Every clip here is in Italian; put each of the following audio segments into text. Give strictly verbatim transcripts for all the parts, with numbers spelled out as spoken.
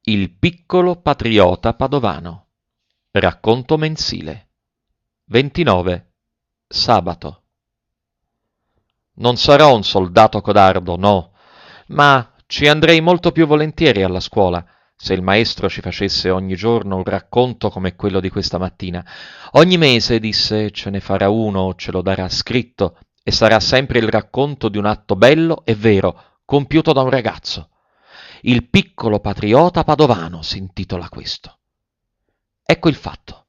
Il piccolo patriota padovano. Racconto mensile. ventinove. Sabato. Non sarò un soldato codardo, no, ma ci andrei molto più volentieri alla scuola se il maestro ci facesse ogni giorno un racconto come quello di questa mattina. Ogni mese, disse, ce ne farà uno, ce lo darà scritto, e sarà sempre il racconto di un atto bello e vero, compiuto da un ragazzo. Il piccolo patriota padovano si intitola questo. Ecco il fatto.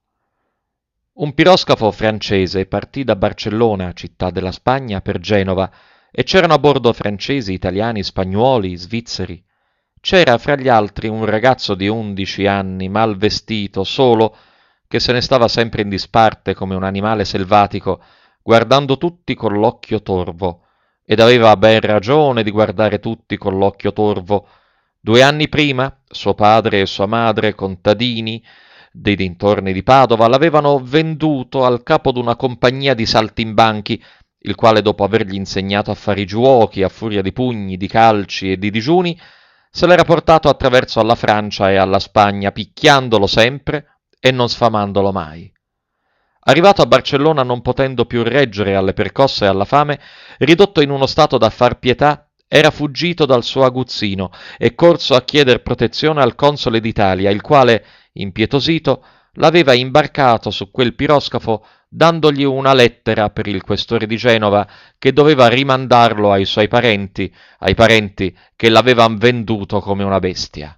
Un piroscafo francese partì da Barcellona, città della Spagna, per Genova, e c'erano a bordo francesi, italiani, spagnuoli, svizzeri. C'era fra gli altri un ragazzo di undici anni, mal vestito, solo, che se ne stava sempre in disparte come un animale selvatico, guardando tutti con l'occhio torvo, ed aveva ben ragione di guardare tutti con l'occhio torvo. Due anni prima, suo padre e sua madre, contadini dei dintorni di Padova, l'avevano venduto al capo d'una compagnia di saltimbanchi, il quale, dopo avergli insegnato a fare i giuochi a furia di pugni, di calci e di digiuni, se l'era portato attraverso alla Francia e alla Spagna, picchiandolo sempre e non sfamandolo mai. Arrivato a Barcellona, non potendo più reggere alle percosse e alla fame, ridotto in uno stato da far pietà, era fuggito dal suo aguzzino e corso a chieder protezione al console d'Italia, il quale, impietosito, l'aveva imbarcato su quel piroscafo dandogli una lettera per il questore di Genova che doveva rimandarlo ai suoi parenti, ai parenti che l'avevano venduto come una bestia.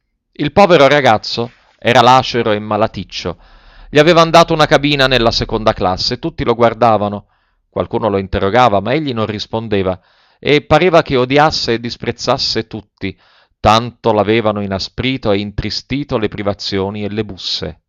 Il povero ragazzo era lacero e malaticcio. Gli avevano dato una cabina nella seconda classe, tutti lo guardavano. Qualcuno lo interrogava, ma egli non rispondeva, e pareva che odiasse e disprezzasse tutti, tanto l'avevano inasprito e intristito le privazioni e le busse.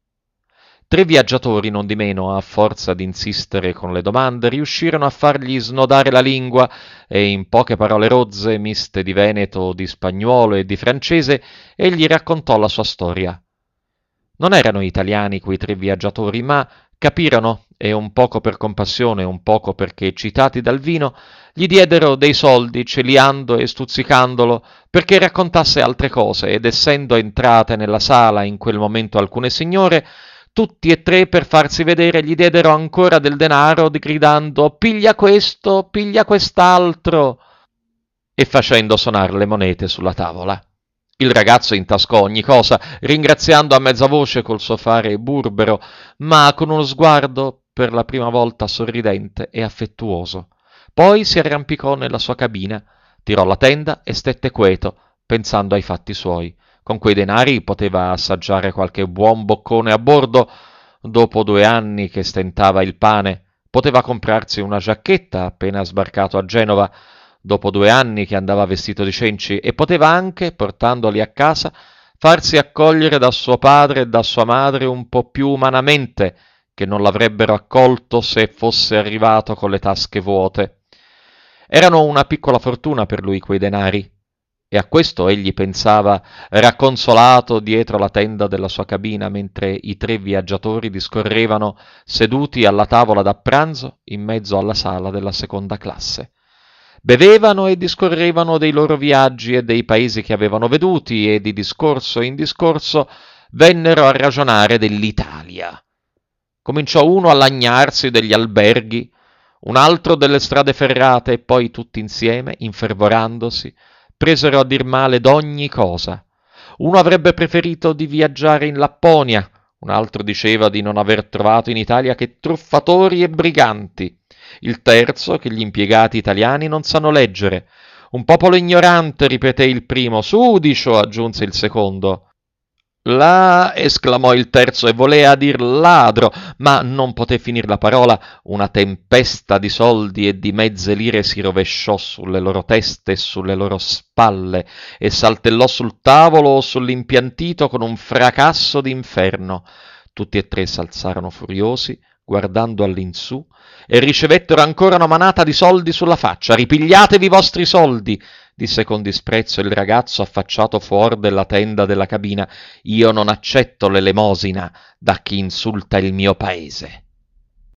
Tre viaggiatori, non di meno, a forza d'insistere con le domande, riuscirono a fargli snodare la lingua e in poche parole rozze, miste di veneto, di spagnuolo e di francese, egli raccontò la sua storia. Non erano italiani quei tre viaggiatori, ma capirono, e un poco per compassione, un poco perché eccitati dal vino, gli diedero dei soldi, celiando e stuzzicandolo, perché raccontasse altre cose, ed essendo entrate nella sala in quel momento alcune signore, tutti e tre per farsi vedere gli diedero ancora del denaro, gridando «Piglia questo, piglia quest'altro!» e facendo sonar le monete sulla tavola. Il ragazzo intascò ogni cosa, ringraziando a mezza voce col suo fare burbero, ma con uno sguardo per la prima volta sorridente e affettuoso. Poi si arrampicò nella sua cabina, tirò la tenda e stette queto, pensando ai fatti suoi. Con quei denari poteva assaggiare qualche buon boccone a bordo, dopo due anni che stentava il pane, poteva comprarsi una giacchetta appena sbarcato a Genova, dopo due anni che andava vestito di cenci, e poteva anche, portandoli a casa, farsi accogliere da suo padre e da sua madre un po' più umanamente, che non l'avrebbero accolto se fosse arrivato con le tasche vuote. Erano una piccola fortuna per lui quei denari, e a questo egli pensava, racconsolato dietro la tenda della sua cabina, mentre i tre viaggiatori discorrevano seduti alla tavola da pranzo in mezzo alla sala della seconda classe. Bevevano e discorrevano dei loro viaggi e dei paesi che avevano veduti, e di discorso in discorso vennero a ragionare dell'Italia. Cominciò uno a lagnarsi degli alberghi, un altro delle strade ferrate, e poi tutti insieme, infervorandosi, presero a dir male d'ogni cosa. Uno avrebbe preferito di viaggiare in Lapponia, un altro diceva di non aver trovato in Italia che truffatori e briganti, il terzo che gli impiegati italiani non sanno leggere. Un popolo ignorante, ripeté il primo. Sudicio, aggiunse il secondo. Là, esclamò il terzo, e volea dir ladro, ma non poté finir la parola. Una tempesta di soldi e di mezze lire si rovesciò sulle loro teste e sulle loro spalle, e saltellò sul tavolo o sull'impiantito con un fracasso d'inferno. Tutti e tre s'alzarono furiosi, guardando all'insù, e ricevettero ancora una manata di soldi sulla faccia. «Ripigliatevi i vostri soldi!» disse con disprezzo il ragazzo affacciato fuor della tenda della cabina. «Io non accetto l'elemosina da chi insulta il mio paese!»